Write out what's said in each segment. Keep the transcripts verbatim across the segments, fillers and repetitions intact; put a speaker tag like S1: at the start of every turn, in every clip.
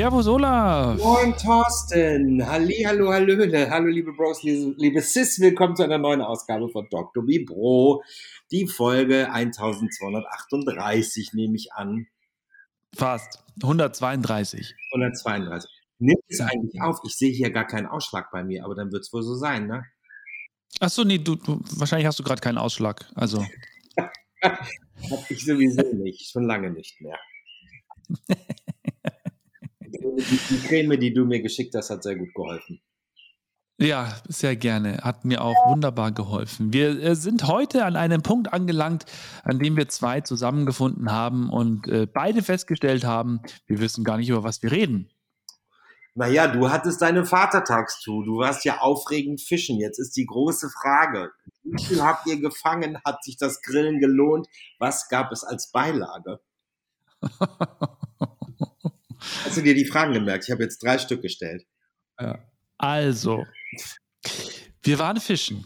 S1: Servus Olaf.
S2: Moin Thorsten. Halli, hallo, hallöle. Hallo liebe Bros, liebe, liebe Sis. Willkommen zu einer neuen Ausgabe von Doktor Vibro. Die Folge eintausendzweihundertachtunddreißig nehme ich an.
S1: Fast. hundertzweiunddreißig.
S2: hundertzweiunddreißig. Nimmt es eigentlich auf? Ich sehe hier gar keinen Ausschlag bei mir, aber dann wird es wohl so sein, ne?
S1: Achso, nee, du, du, wahrscheinlich hast du gerade keinen Ausschlag. Also.
S2: Hab ich sowieso nicht. Schon lange nicht mehr. Die, die Creme, die du mir geschickt hast, hat sehr gut geholfen.
S1: Ja, sehr gerne. Hat mir auch wunderbar geholfen. Wir äh, sind heute an einem Punkt angelangt, an dem wir zwei zusammengefunden haben und äh, beide festgestellt haben, wir wissen gar nicht, über was wir reden.
S2: Naja, du hattest deine Vatertagstour. Du warst ja aufregend fischen. Jetzt ist die große Frage. Wie viel habt ihr gefangen? Hat sich das Grillen gelohnt? Was gab es als Beilage? Hast du dir die Fragen gemerkt? Ich habe jetzt drei Stück gestellt.
S1: Ja. Also, wir waren fischen.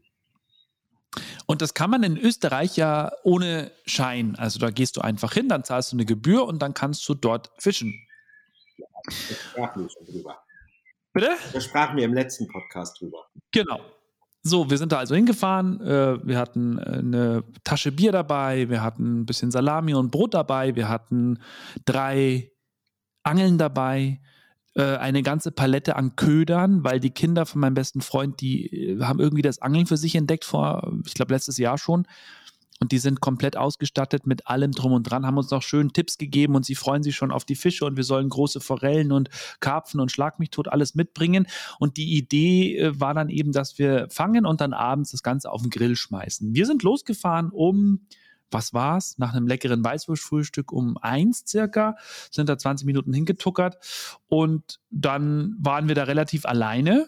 S1: Und das kann man in Österreich ja ohne Schein. Also da gehst du einfach hin, dann zahlst du eine Gebühr und dann kannst du dort fischen.
S2: Ja, das sprach mir schon drüber.
S1: Bitte?
S2: Das sprach mir im letzten Podcast drüber.
S1: Genau. So, wir sind da also hingefahren. Äh, wir hatten eine Tasche Bier dabei, wir hatten ein bisschen Salami und Brot dabei, wir hatten drei Angeln dabei, äh, eine ganze Palette an Ködern, weil die Kinder von meinem besten Freund, die äh, haben irgendwie das Angeln für sich entdeckt vor, ich glaube, letztes Jahr schon. Und die sind komplett ausgestattet mit allem drum und dran, haben uns noch schön Tipps gegeben und sie freuen sich schon auf die Fische und wir sollen große Forellen und Karpfen und Schlag mich tot alles mitbringen. Und die Idee äh, war dann eben, dass wir fangen und dann abends das Ganze auf den Grill schmeißen. Wir sind losgefahren um, was war's, nach einem leckeren Weißwurstfrühstück um eins circa, sind da zwanzig Minuten hingetuckert und dann waren wir da relativ alleine.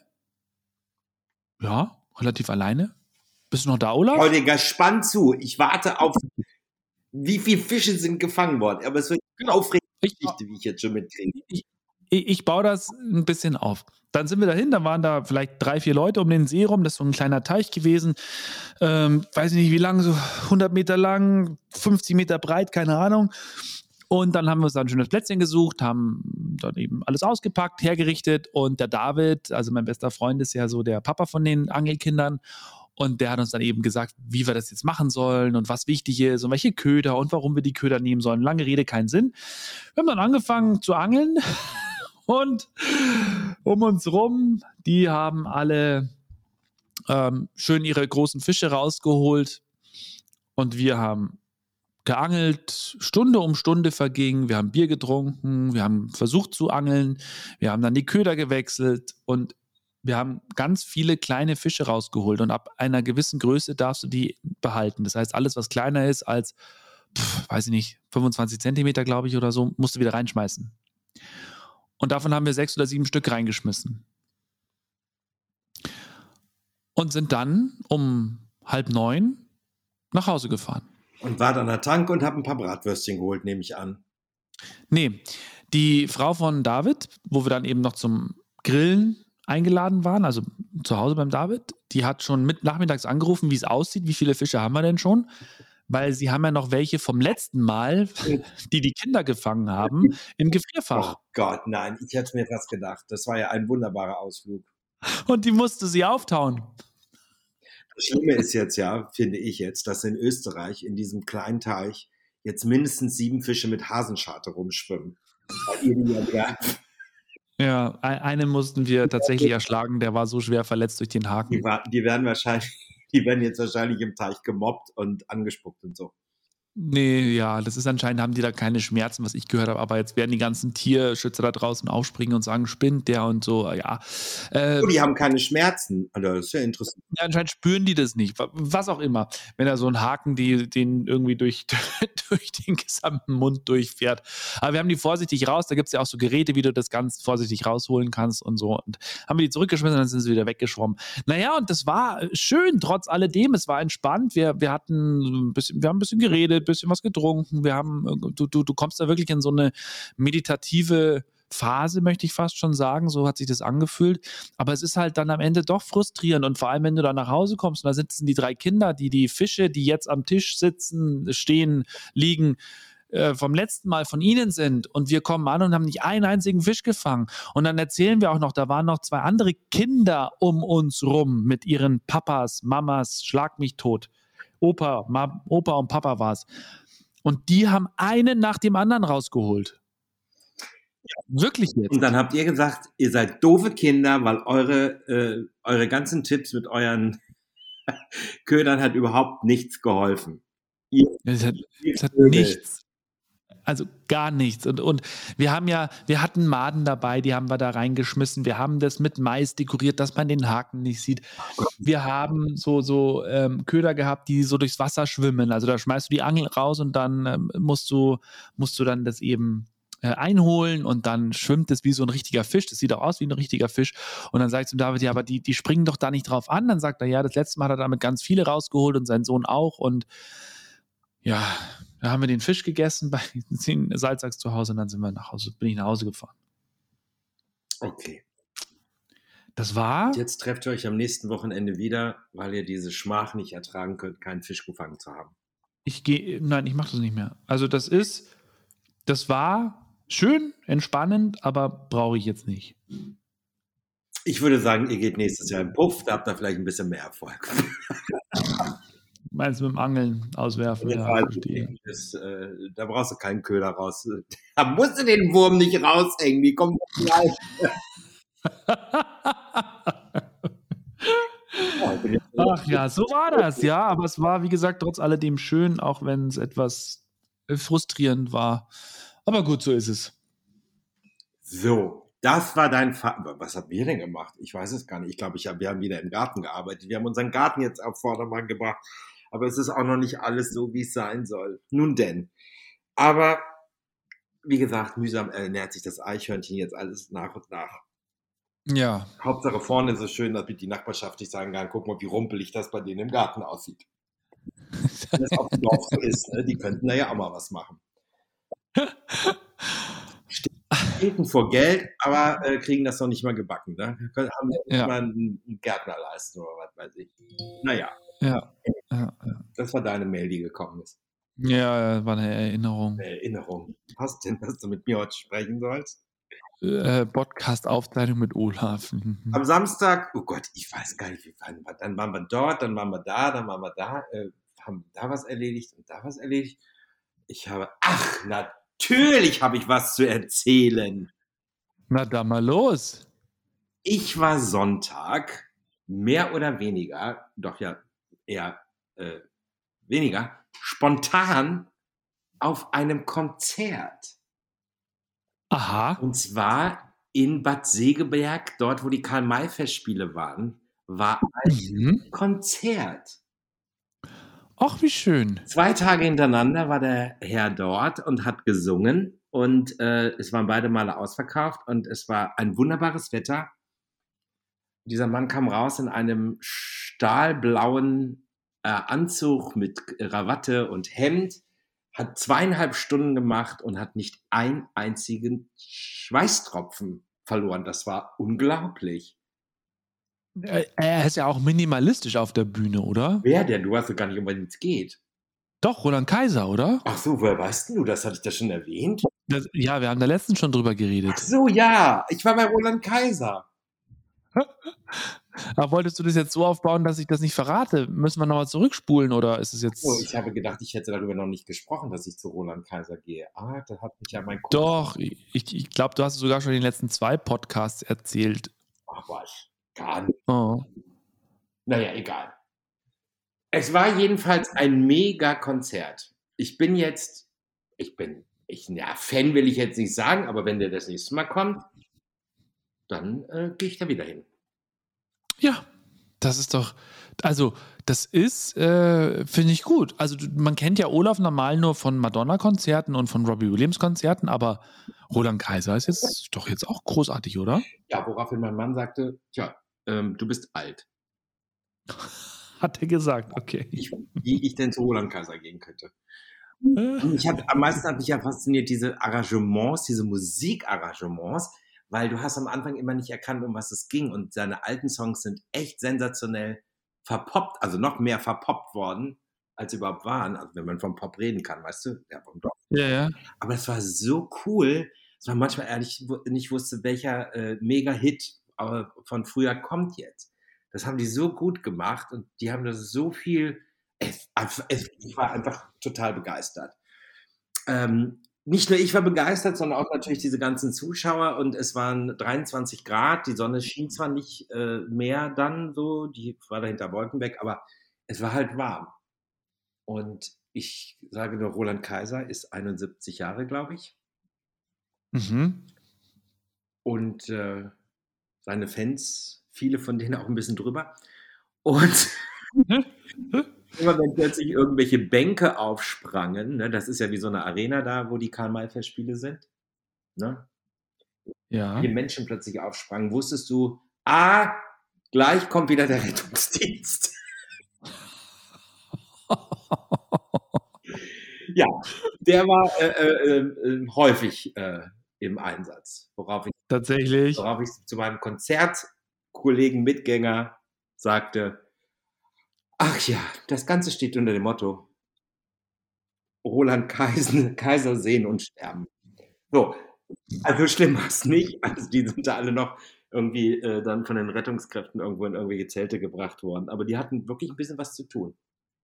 S1: Ja, relativ alleine. Bist du noch da, Olaf?
S2: Schau dir gespannt zu. Ich warte auf, wie viele Fische sind gefangen worden. Aber es wird eine aufregende Geschichte, wie ich jetzt schon mitkriege.
S1: Ich, ich, ich baue das ein bisschen auf. Dann sind wir dahin, da waren da vielleicht drei, vier Leute um den See rum. Das ist so ein kleiner Teich gewesen. Ähm, weiß ich nicht, wie lang, so hundert Meter lang, fünfzig Meter breit, keine Ahnung. Und dann haben wir uns da ein schönes Plätzchen gesucht, haben dann eben alles ausgepackt, hergerichtet. Und der David, also mein bester Freund, ist ja so der Papa von den Angelkindern. Und der hat uns dann eben gesagt, wie wir das jetzt machen sollen und was wichtig ist und welche Köder und warum wir die Köder nehmen sollen. Lange Rede, keinen Sinn. Wir haben dann angefangen zu angeln und um uns rum, die haben alle ähm, schön ihre großen Fische rausgeholt und wir haben geangelt, Stunde um Stunde verging, wir haben Bier getrunken, wir haben versucht zu angeln, wir haben dann die Köder gewechselt und wir haben ganz viele kleine Fische rausgeholt und ab einer gewissen Größe darfst du die behalten. Das heißt, alles, was kleiner ist als, pf, weiß ich nicht, fünfundzwanzig Zentimeter, glaube ich, oder so, musst du wieder reinschmeißen. Und davon haben wir sechs oder sieben Stück reingeschmissen. Und sind dann um halb neun nach Hause gefahren.
S2: Und war dann an der Tank und habe ein paar Bratwürstchen geholt, nehme ich an.
S1: Nee, die Frau von David, wo wir dann eben noch zum Grillen eingeladen waren, also zu Hause beim David, die hat schon mit nachmittags angerufen, wie es aussieht, wie viele Fische haben wir denn schon, weil sie haben ja noch welche vom letzten Mal, die die Kinder gefangen haben, im Gefrierfach.
S2: Oh Gott, nein, ich hätte mir fast gedacht, das war ja ein wunderbarer Ausflug.
S1: Und die musste sie auftauen.
S2: Das Schlimme ist jetzt ja, finde ich jetzt, dass in Österreich in diesem kleinen Teich jetzt mindestens sieben Fische mit Hasenscharte rumschwimmen. Weil ihr die ja gern
S1: Ja, einen mussten wir tatsächlich erschlagen, der war so schwer verletzt durch den Haken.
S2: Die, war, die werden wahrscheinlich, die werden jetzt wahrscheinlich im Teich gemobbt und angespuckt und so.
S1: Nee, ja, das ist anscheinend, haben die da keine Schmerzen, was ich gehört habe, aber jetzt werden die ganzen Tierschützer da draußen aufspringen und sagen, spinnt der und so, ja.
S2: Äh, oh, die haben keine Schmerzen, also das ist ja interessant.
S1: Ja, anscheinend spüren die das nicht, was auch immer. Wenn da so ein Haken, die, den irgendwie durch, durch den gesamten Mund durchfährt. Aber wir haben die vorsichtig raus, da gibt es ja auch so Geräte, wie du das ganz vorsichtig rausholen kannst und so. Und haben wir die zurückgeschmissen und dann sind sie wieder weggeschwommen. Naja, und das war schön, trotz alledem, es war entspannt, wir, wir hatten ein bisschen, wir haben ein bisschen geredet, bisschen was getrunken. Wir haben, du, du, du kommst da wirklich in so eine meditative Phase, möchte ich fast schon sagen. So hat sich das angefühlt. Aber es ist halt dann am Ende doch frustrierend. Und vor allem, wenn du da nach Hause kommst und da sitzen die drei Kinder, die die Fische, die jetzt am Tisch sitzen, stehen, liegen, äh, vom letzten Mal von Ihnen sind und wir kommen an und haben nicht einen einzigen Fisch gefangen. Und dann erzählen wir auch noch, da waren noch zwei andere Kinder um uns rum mit ihren Papas, Mamas, schlag mich tot. Opa, Ma, Opa und Papa war es. Und die haben einen nach dem anderen rausgeholt. Wirklich jetzt.
S2: Und dann habt ihr gesagt, ihr seid doofe Kinder, weil eure, äh, eure ganzen Tipps mit euren Ködern hat überhaupt nichts geholfen. Ihr,
S1: es hat, es hat nichts. Also gar nichts. Und, und wir haben ja, wir hatten Maden dabei, die haben wir da reingeschmissen. Wir haben das mit Mais dekoriert, dass man den Haken nicht sieht. Wir haben so, so ähm, Köder gehabt, die so durchs Wasser schwimmen. Also da schmeißt du die Angel raus und dann ähm, musst du, musst du dann das eben äh, einholen und dann schwimmt es wie so ein richtiger Fisch. Das sieht auch aus wie ein richtiger Fisch. Und dann sagst du David, ja, aber die, die springen doch da nicht drauf an. Dann sagt er, ja, das letzte Mal hat er damit ganz viele rausgeholt und sein Sohn auch. Und ja, da haben wir den Fisch gegessen bei den Salzachs zu Hause und dann sind wir nach Hause, bin ich nach Hause gefahren.
S2: Okay.
S1: Das war.
S2: Und jetzt trefft ihr euch am nächsten Wochenende wieder, weil ihr diese Schmach nicht ertragen könnt, keinen Fisch gefangen zu haben.
S1: Ich gehe, nein, ich mache das nicht mehr. Also das ist, das war schön, entspannend, aber brauche ich jetzt nicht.
S2: Ich würde sagen, ihr geht nächstes Jahr in Puff, da habt ihr vielleicht ein bisschen mehr Erfolg.
S1: Meinst du mit dem Angeln auswerfen? Ja,
S2: Ja,
S1: verstehe.
S2: das, äh, da brauchst du keinen Köder raus. Da musst du den Wurm nicht raushängen, die kommt gleich.
S1: Ach ja, so war das, ja. Aber es war, wie gesagt, trotz alledem schön, auch wenn es etwas frustrierend war. Aber gut, so ist es.
S2: So, das war dein Vater. Was haben wir denn gemacht? Ich weiß es gar nicht. Ich glaube, ich hab, wir haben wieder im Garten gearbeitet. Wir haben unseren Garten jetzt auf Vordermann gebracht. Aber es ist auch noch nicht alles so, wie es sein soll. Nun denn. Aber, wie gesagt, mühsam ernährt sich das Eichhörnchen jetzt alles nach und nach.
S1: Ja.
S2: Hauptsache vorne ist es schön, damit die Nachbarschaft nicht sagen kann, guck mal, wie rumpelig das bei denen im Garten aussieht. Wenn das auf dem Dorf so ist, ne? Die könnten da ja auch mal was machen. Stehen vor Geld, aber äh, kriegen das noch nicht mal gebacken. Ne? Wir haben nicht
S1: Ja.
S2: mal einen, einen Gärtner leisten oder was weiß ich. Naja.
S1: Ja. Ja, ja.
S2: Das war deine Mail, die gekommen ist.
S1: Ja, war eine Erinnerung.
S2: Eine Erinnerung. Was denn, dass du mit mir heute sprechen sollst?
S1: Äh, Podcast-Aufzeichnung mit Olaf.
S2: Am Samstag, oh Gott, ich weiß gar nicht, wie wann war. Dann waren wir dort, dann waren wir da, dann waren wir da, äh, haben da was erledigt und da was erledigt. Ich habe, ach, natürlich habe ich was zu erzählen.
S1: Na, da mal los.
S2: Ich war Sonntag, mehr oder weniger, doch ja eher äh, weniger, spontan auf einem Konzert.
S1: Aha.
S2: Und zwar in Bad Segeberg, dort wo die Karl-May-Festspiele waren, war ein
S1: Mhm.
S2: Konzert.
S1: Ach, wie schön.
S2: Zwei Tage hintereinander war der Herr dort und hat gesungen und äh, es waren beide Male ausverkauft und es war ein wunderbares Wetter. Dieser Mann kam raus in einem stahlblauen äh, Anzug mit Krawatte und Hemd, hat zweieinhalb Stunden gemacht und hat nicht einen einzigen Schweißtropfen verloren. Das war unglaublich.
S1: Er ist ja auch minimalistisch auf der Bühne, oder?
S2: Wer denn? Du weißt doch gar nicht, um was es geht.
S1: Doch, Roland Kaiser, oder?
S2: Ach so, woher weißt du das? Hatte ich das schon erwähnt?
S1: Das, ja, wir haben da letztens schon drüber geredet.
S2: Ach so, ja. Ich war bei Roland Kaiser.
S1: Aber wolltest du das jetzt so aufbauen, dass ich das nicht verrate? Müssen wir nochmal zurückspulen oder ist es jetzt...
S2: Oh, ich habe gedacht, ich hätte darüber noch nicht gesprochen, dass ich zu Roland Kaiser gehe. Ah, da hat mich ja mein Kurs.
S1: Doch, ich, ich glaube, du hast es sogar schon in den letzten zwei Podcasts erzählt.
S2: Ach was, gar nicht.
S1: Oh.
S2: Naja, egal. Es war jedenfalls ein Mega-Konzert. Ich bin jetzt, ich bin, ich, ja, Fan will ich jetzt nicht sagen, aber wenn der das nächste Mal kommt, dann äh, gehe ich da wieder hin.
S1: Ja, das ist doch, also das ist, äh, finde ich gut. Also man kennt ja Olaf normal nur von Madonna-Konzerten und von Robbie Williams-Konzerten, aber Roland Kaiser ist jetzt doch jetzt auch großartig, oder?
S2: Ja, woraufhin mein Mann sagte, tja, ähm, du bist alt.
S1: Hat er gesagt, okay.
S2: Ich, wie ich denn zu Roland Kaiser gehen könnte. Ich hat, am meisten hat mich ja fasziniert diese Arrangements, diese Musikarrangements, weil du hast am Anfang immer nicht erkannt, um was es ging und seine alten Songs sind echt sensationell verpoppt, also noch mehr verpoppt worden, als sie überhaupt waren, also wenn man vom Pop reden kann, weißt du? Ja, vom Dorf.
S1: Ja, ja.
S2: Aber es war so cool, dass man manchmal ehrlich nicht wusste, welcher äh, Mega-Hit äh, von früher kommt jetzt. Das haben die so gut gemacht und die haben das so viel. Es, es, ich war einfach total begeistert. Ähm, nicht nur ich war begeistert, sondern auch natürlich diese ganzen Zuschauer und es waren dreiundzwanzig Grad, die Sonne schien zwar nicht äh, mehr dann so, die war da hinter Wolken weg, aber es war halt warm. Und ich sage nur, Roland Kaiser ist einundsiebzig Jahre, glaube ich.
S1: Mhm.
S2: Und äh, seine Fans, viele von denen auch ein bisschen drüber. Und immer wenn plötzlich irgendwelche Bänke aufsprangen, ne, das ist ja wie so eine Arena da, wo die Karl-May-Festspiele sind, ne?
S1: Ja.
S2: Die Menschen plötzlich aufsprangen, wusstest du, ah, gleich kommt wieder der Rettungsdienst. Ja, der war äh, äh, äh, häufig äh, im Einsatz, worauf ich,
S1: Tatsächlich.
S2: worauf ich zu meinem Konzertkollegen Mitgänger sagte, ach ja, das Ganze steht unter dem Motto Roland Kaiser, Kaiser sehen und sterben. So, also schlimm war es nicht. Also die sind da alle noch irgendwie äh, dann von den Rettungskräften irgendwo in irgendwelche Zelte gebracht worden. Aber die hatten wirklich ein bisschen was zu tun.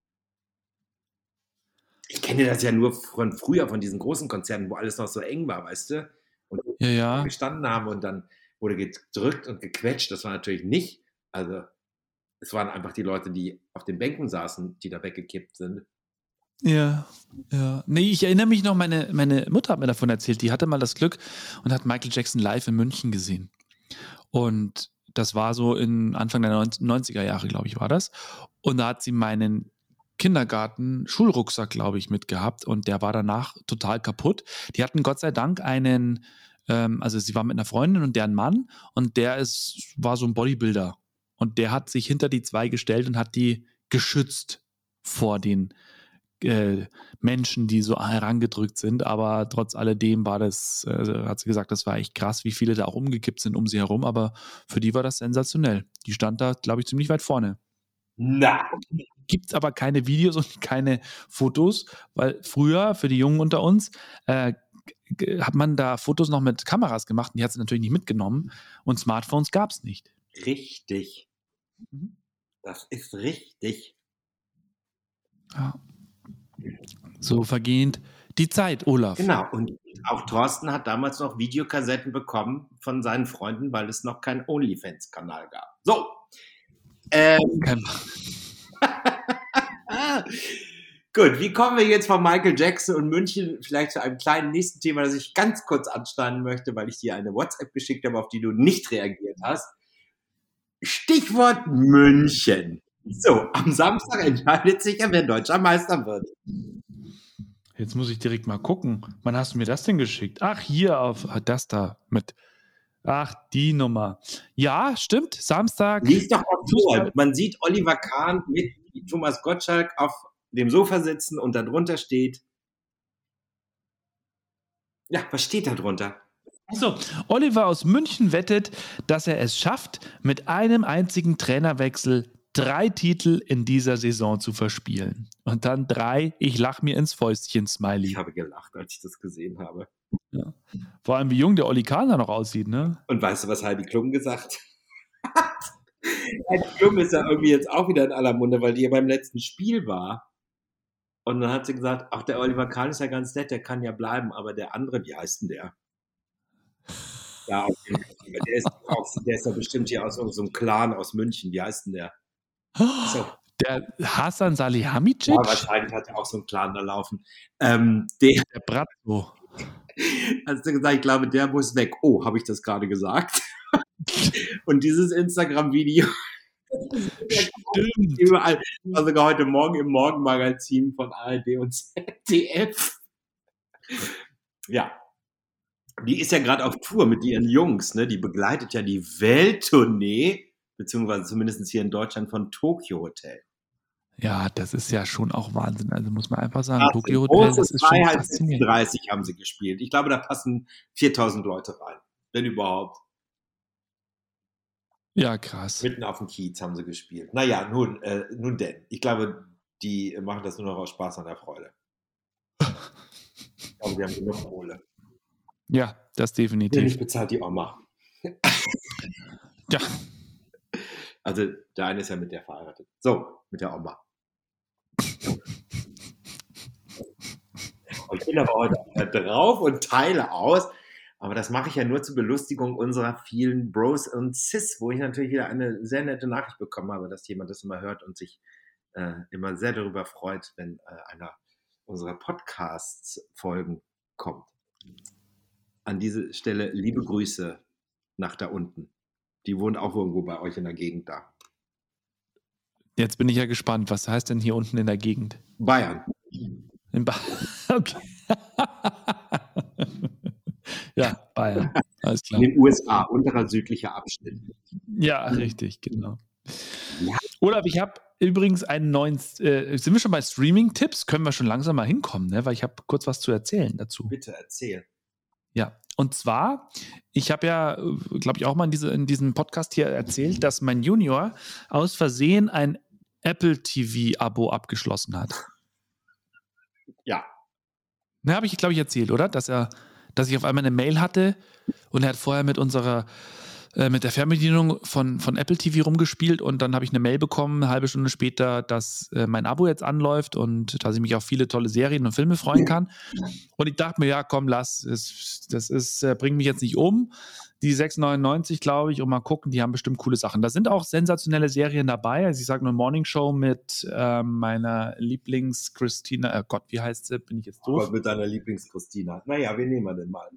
S2: Ich kenne das ja nur von früher, von diesen großen Konzerten, wo alles noch so eng war, weißt du? Und
S1: Ja, ja.
S2: gestanden haben und dann wurde gedrückt und gequetscht. Das war natürlich nicht. Also es waren einfach die Leute, die auf den Bänken saßen, die da weggekippt sind.
S1: Ja, ja. Nee, ich erinnere mich noch, meine, meine Mutter hat mir davon erzählt, die hatte mal das Glück und hat Michael Jackson live in München gesehen. Und das war so in Anfang der neunziger Jahre, glaube ich, war das. Und da hat sie meinen Kindergarten-Schulrucksack, glaube ich, mitgehabt und der war danach total kaputt. Die hatten Gott sei Dank einen, ähm, also sie war mit einer Freundin und deren Mann und der ist, war so ein Bodybuilder. Und der hat sich hinter die zwei gestellt und hat die geschützt vor den äh, Menschen, die so herangedrückt sind, aber trotz alledem war das, äh, hat sie gesagt, das war echt krass, wie viele da auch umgekippt sind um sie herum, aber für die war das sensationell. Die stand da, glaube ich, ziemlich weit vorne.
S2: Na,
S1: Gibt es aber keine Videos und keine Fotos, weil früher, für die Jungen unter uns, äh, g- hat man da Fotos noch mit Kameras gemacht und die hat sie natürlich nicht mitgenommen und Smartphones gab es nicht.
S2: richtig.
S1: Mhm.
S2: Das ist richtig.
S1: Ja. So vergehend die Zeit, Olaf.
S2: Genau. Und auch Thorsten hat damals noch Videokassetten bekommen von seinen Freunden, weil es noch keinen OnlyFans-Kanal gab. So. Ähm,
S1: Kein,
S2: gut, wie kommen wir jetzt von Michael Jackson und München vielleicht zu einem kleinen nächsten Thema, das ich ganz kurz anschneiden möchte, weil ich dir eine WhatsApp geschickt habe, auf die du nicht reagiert hast. Stichwort München. So, am Samstag entscheidet sich ja, wer deutscher Meister wird.
S1: Jetzt muss ich direkt mal gucken. Wann hast du mir das denn geschickt? Ach, hier auf das da mit. Ach, die Nummer. Ja, stimmt. Samstag.
S2: Lies doch mal vor.
S1: Fußball.
S2: Man sieht Oliver Kahn mit Thomas Gottschalk auf dem Sofa sitzen und darunter steht. Ja, was steht da drunter?
S1: Achso, Oliver aus München wettet, dass er es schafft, mit einem einzigen Trainerwechsel drei Titel in dieser Saison zu verspielen. Und dann drei, ich lach mir ins Fäustchen, Smiley.
S2: Ich habe gelacht, als ich das gesehen habe.
S1: Ja. Vor allem, wie jung der Oli Kahn da noch aussieht, ne?
S2: Und weißt du, was Heidi Klum gesagt hat? Heidi Klum ist ja irgendwie jetzt auch wieder in aller Munde, weil die ja beim letzten Spiel war. Und dann hat sie gesagt, ach, der Oliver Kahn ist ja ganz nett, der kann ja bleiben, aber der andere, wie heißt denn der? Ja, auf jeden Fall. Der ist, auch, der ist ja bestimmt hier aus so einem Clan aus München. Wie heißt denn der? So.
S1: Der Hasan Salihamidzic?
S2: Ja, wahrscheinlich hat er auch so einen Clan da laufen. Ähm, der,
S1: Der Bratzo.
S2: hast du gesagt, ich glaube, der muss weg. Oh, habe ich das gerade gesagt? Und dieses Instagram-Video
S1: Stimmt.
S2: überall, war sogar heute Morgen im Morgenmagazin von A R D und Z D F. Ja. Die ist ja gerade auf Tour mit ihren Jungs, ne? Die begleitet ja die Welttournee, beziehungsweise zumindest hier in Deutschland von Tokyo Hotel.
S1: Ja, das ist ja schon auch Wahnsinn. Also muss man einfach sagen,
S2: Krass,
S1: Tokyo Hotel, das
S2: Großes
S1: ist schon
S2: Freiheit
S1: faszinierend.
S2: dreißig haben sie gespielt. Ich glaube, da passen viertausend Leute rein, wenn überhaupt.
S1: Ja, krass.
S2: Mitten auf dem Kiez haben sie gespielt. Naja, nun, äh, nun denn. Ich glaube, die machen das nur noch aus Spaß an der Freude. glaube, wir haben genug Kohle.
S1: Ja, das
S2: Nee,
S1: definitiv.
S2: nicht bezahlt die Oma.
S1: Ja.
S2: Also der eine ist ja mit der verheiratet. So, mit der Oma. Ich bin aber heute wieder drauf und teile aus. Aber das mache ich ja nur zur Belustigung unserer vielen Bros und Sis, wo ich natürlich wieder eine sehr nette Nachricht bekommen habe, dass jemand das immer hört und sich äh, immer sehr darüber freut, wenn äh, einer unserer Podcasts-Folgen kommt. An diese Stelle liebe Grüße nach da unten. Die wohnt auch irgendwo bei euch in der Gegend da.
S1: Jetzt bin ich ja gespannt. Was heißt denn hier unten in der Gegend?
S2: Bayern.
S1: In ba okay. Ja, Bayern. Alles klar.
S2: In den U S A, unterer südlicher Abschnitt.
S1: Ja, richtig, genau.
S2: Ja.
S1: Olaf, ich habe übrigens einen neuen, äh, sind wir schon bei Streaming-Tipps? Können wir schon langsam mal hinkommen, ne? Weil ich habe kurz was zu erzählen dazu.
S2: Bitte erzähl.
S1: Ja, und zwar, ich habe ja, glaube ich, auch mal in, diese, in diesem Podcast hier erzählt, dass mein Junior aus Versehen ein Apple T V-Abo abgeschlossen hat.
S2: Ja.
S1: Ne, habe ich, glaube ich, erzählt, oder? Dass er, dass ich auf einmal eine Mail hatte und er hat vorher mit unserer, äh, mit der Fernbedienung von, von Apple T V rumgespielt und dann habe ich eine Mail bekommen, eine halbe Stunde später, dass äh, mein Abo jetzt anläuft und dass ich mich auf viele tolle Serien und Filme freuen kann. Und ich dachte mir, ja, komm, lass, es, das ist, äh, bringt mich jetzt nicht um. Die sechs neunundneunzig, glaube ich, und mal gucken, die haben bestimmt coole Sachen. Da sind auch sensationelle Serien dabei. Also ich sage nur Morning Show mit äh, meiner Lieblings-Christina, äh Gott, wie heißt sie? Bin ich jetzt doof?
S2: Aber mit deiner Lieblings-Christina. Naja, wen nehmen wir denn mal?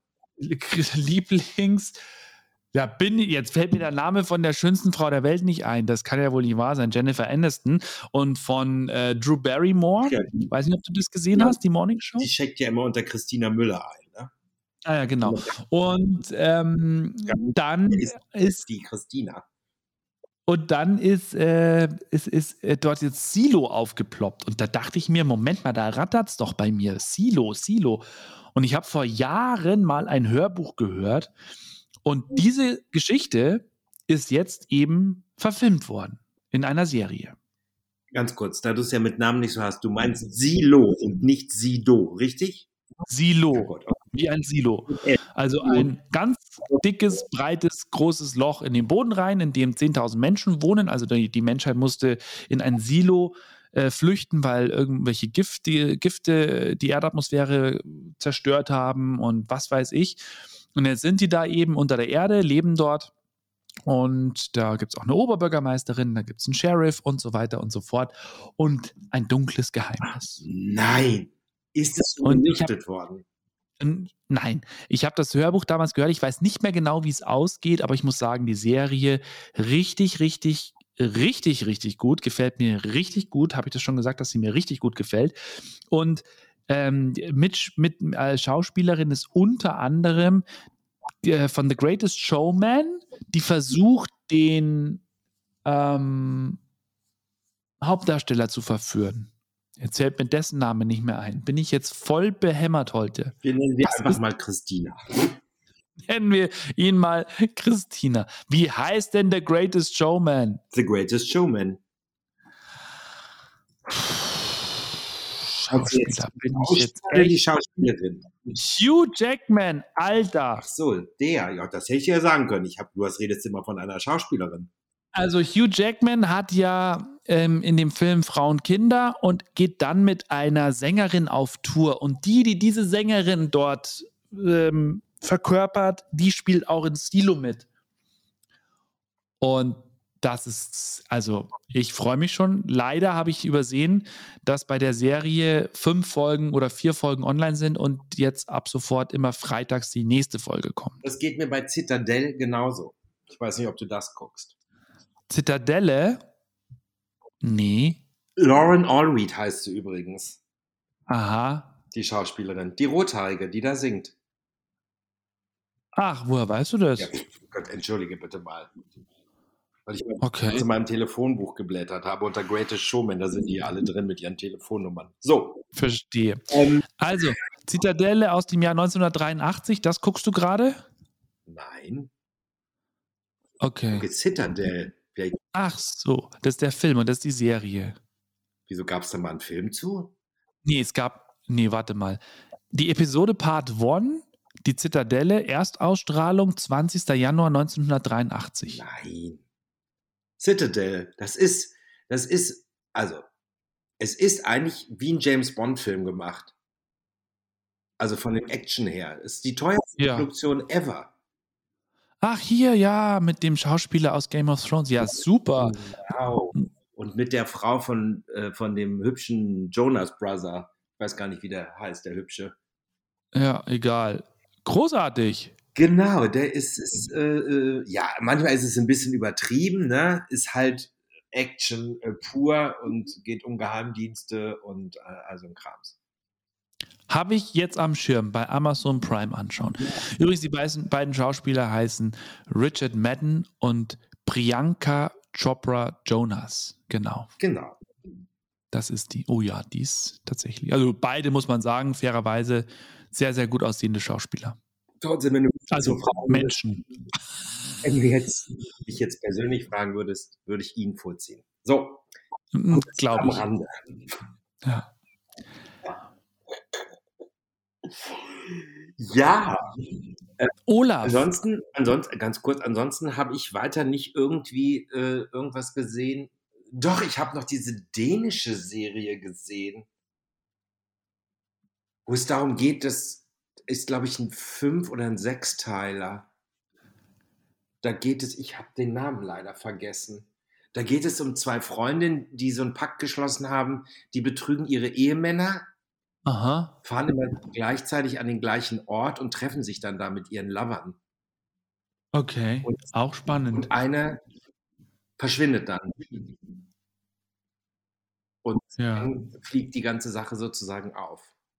S1: Lieblings, ja, bin jetzt fällt mir der Name von der schönsten Frau der Welt nicht ein. Das kann ja wohl nicht wahr sein. Jennifer Aniston und von äh, Drew Barrymore.
S2: Ja.
S1: Ich weiß nicht, ob du das gesehen
S2: Ja.
S1: hast, die Morning Show.
S2: Die checkt ja immer unter Christina Müller ein, ne?
S1: Ah ja, genau. Und ähm,
S2: Ja.
S1: dann
S2: Ist
S1: ist
S2: die Christina.
S1: und dann ist, äh, ist, ist äh, dort jetzt Silo aufgeploppt. Und da dachte ich mir, Moment mal, da rattert's doch bei mir. Silo, Silo. Und ich habe vor Jahren mal ein Hörbuch gehört. Und diese Geschichte ist jetzt eben verfilmt worden in einer Serie.
S2: Ganz kurz, da du es ja mit Namen nicht so hast, du meinst Silo und nicht Sido, richtig?
S1: Silo,
S2: Ja, gut, okay.
S1: wie ein Silo. Also ein ganz dickes, breites, großes Loch in den Boden rein, in dem zehntausend Menschen wohnen. Also die, die Menschheit musste in ein Silo äh, flüchten, weil irgendwelche Gifte, Gifte die Erdatmosphäre zerstört haben und was weiß ich. Und jetzt sind die da eben unter der Erde, leben dort. Und da gibt es auch eine Oberbürgermeisterin, da gibt es einen Sheriff und so weiter und so fort. Und ein dunkles Geheimnis.
S2: Nein, ist es so
S1: Und ich hab-
S2: gelüftet worden?
S1: Nein, ich habe das Hörbuch damals gehört. Ich weiß nicht mehr genau, wie es ausgeht, aber ich muss sagen, die Serie richtig, richtig, richtig, richtig gut. Gefällt mir richtig gut. Habe ich das schon gesagt, dass sie mir richtig gut gefällt. Und ähm, mit, mit als Schauspielerin ist unter anderem äh, von The Greatest Showman, die versucht, den ähm, Hauptdarsteller zu verführen. Jetzt fällt mir dessen Name nicht mehr ein. Bin ich jetzt voll behämmert heute?
S2: Wir nennen wir
S1: Was
S2: einfach
S1: ist-
S2: mal Christina.
S1: Nennen wir ihn mal Christina. Wie heißt denn The Greatest Showman?
S2: The Greatest Showman. Also jetzt
S1: Schauspieler, bin ich jetzt
S2: Schauspieler, die
S1: echt.
S2: Schauspielerin.
S1: Hugh Jackman, Alter.
S2: Ach so, der. Ja, das hätte ich ja sagen können. Ich hab, du hast redest immer von einer Schauspielerin.
S1: Also Hugh Jackman hat ja ähm, in dem Film Frauen, Kinder und geht dann mit einer Sängerin auf Tour. Und die, die diese Sängerin dort ähm, verkörpert, die spielt auch in Stilo mit. Und das ist, also ich freue mich schon. Leider habe ich übersehen, dass bei der Serie fünf Folgen oder vier Folgen online sind und jetzt ab sofort immer freitags die nächste Folge kommt.
S2: Das geht mir bei Citadel genauso. Ich weiß nicht, ob du das guckst.
S1: Zitadelle? Nee.
S2: Lauren Allred heißt sie übrigens,
S1: Aha.
S2: die Schauspielerin. Die Rothaarige, die da singt.
S1: Ach, woher weißt du das?
S2: Ja, pf, Gott, entschuldige bitte mal. Weil ich mal
S1: Okay.
S2: zu meinem Telefonbuch geblättert habe unter Greatest Showman, da sind die alle drin mit ihren Telefonnummern. So.
S1: Verstehe.
S2: Ähm,
S1: Also, Zitadelle aus dem Jahr neunzehnhundertdreiundachtzig, das guckst du gerade?
S2: nein.
S1: Okay.
S2: Okay, Citadel. Ja,
S1: Ach so, das ist der Film und das ist die Serie.
S2: wieso gab es da mal einen Film zu?
S1: Nee, es gab, nee, warte mal. Die Episode Part eins, die Zitadelle, Erstausstrahlung zwanzigster Januar neunzehnhundertdreiundachtzig.
S2: Nein. Citadel, das ist, das ist, also, es ist eigentlich wie ein James-Bond-Film gemacht. Also von dem Action her. Es ist die teuerste
S1: Ja.
S2: Produktion ever.
S1: Ach, hier, ja, mit dem Schauspieler aus Game of Thrones. Ja, super.
S2: Wow. Und mit der Frau von, äh, von dem hübschen Jonas Brother. Ich weiß gar nicht, wie der heißt, der hübsche.
S1: Ja, egal. Großartig.
S2: Genau, der ist, ist äh, äh, ja, manchmal ist es ein bisschen übertrieben, ne? Ist halt Action äh, pur und geht um Geheimdienste und äh, also ein Krams.
S1: Habe ich jetzt am Schirm bei Amazon Prime anschauen. Übrigens, die beiden, beiden Schauspieler heißen Richard Madden und Priyanka Chopra Jonas. Genau.
S2: Genau.
S1: Das ist die. Oh ja, die ist tatsächlich. Also beide, muss man sagen, fairerweise sehr, sehr gut aussehende Schauspieler.
S2: Trotzdem, wenn du
S1: Also
S2: fragen
S1: Menschen.
S2: würdest, wenn du jetzt, mich jetzt persönlich fragen würdest, würde ich ihn vorziehen. So.
S1: Glaube
S2: Am
S1: ich.
S2: Rande.
S1: Ja.
S2: Ja.
S1: Olaf.
S2: Ansonsten, ansonsten, ganz kurz, ansonsten habe ich weiter nicht irgendwie äh, irgendwas gesehen. Doch, ich habe noch diese dänische Serie gesehen, wo es darum geht, das ist, glaube ich, ein Fünf- oder ein Sechsteiler. Da geht es, ich habe den Namen leider vergessen. Da geht es um zwei Freundinnen, die so einen Pakt geschlossen haben, die betrügen ihre Ehemänner,
S1: Aha.
S2: fahren immer gleichzeitig an den gleichen Ort und treffen sich dann da mit ihren Lovern.
S1: Okay.
S2: Und,
S1: Auch spannend.
S2: und einer verschwindet dann. Und
S1: Ja.
S2: dann fliegt die ganze Sache sozusagen auf.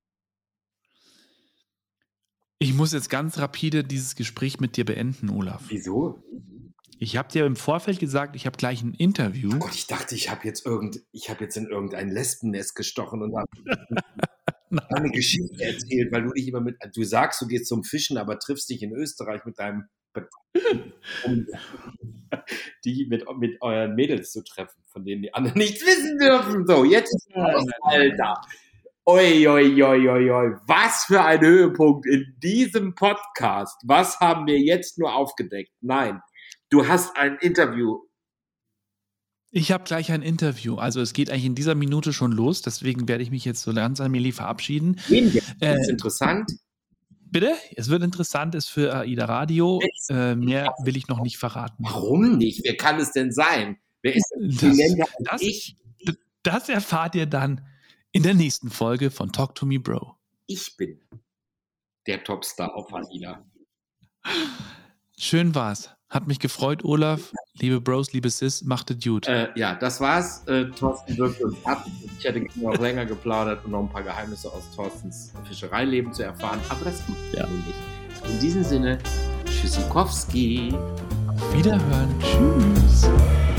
S1: Ich muss jetzt ganz rapide dieses Gespräch mit dir beenden, Olaf.
S2: Wieso?
S1: Ich habe dir im Vorfeld gesagt, ich habe gleich ein Interview.
S2: Oh Gott, ich dachte, ich habe jetzt, irgend, ich hab jetzt in irgendein Lesbennest gestochen und habe eine Geschichte erzählt, weil du dich immer mit, du sagst, du gehst zum Fischen, aber triffst dich in Österreich mit deinem, um die mit, mit euren Mädels zu treffen, von denen die anderen nichts wissen dürfen. So, jetzt ist es, Alter. Oi, oi, oi, oi, oi. Was für ein Höhepunkt in diesem Podcast. Was haben wir jetzt nur aufgedeckt? Nein, du hast ein Interview.
S1: Ich habe gleich ein Interview. Also es geht eigentlich in dieser Minute schon los, deswegen werde ich mich jetzt so langsam Meli verabschieden.
S2: Das ist
S1: Äh,
S2: interessant.
S1: bitte? Es wird interessant, ist für AIDA Radio. Äh, mehr will ich noch nicht verraten.
S2: Warum nicht? Wer kann es denn sein? Wer ist denn
S1: Das,
S2: prominenter als
S1: das,
S2: ich?
S1: das erfahrt ihr dann in der nächsten Folge von Talk to Me Bro.
S2: Ich bin der Topstar auf AIDA.
S1: Schön war's. Hat mich gefreut, Olaf. Liebe Bros, liebe Sis, macht es gut.
S2: Äh, ja, das war's. Äh, Thorsten wirkt uns ab. Ich hätte gerne noch länger geplaudert und noch ein paar Geheimnisse aus Thorstens Fischereileben zu erfahren, aber das tut ja nun nicht. In diesem Sinne, Tschüssikowski.
S1: Auf Wiederhören. Tschüss.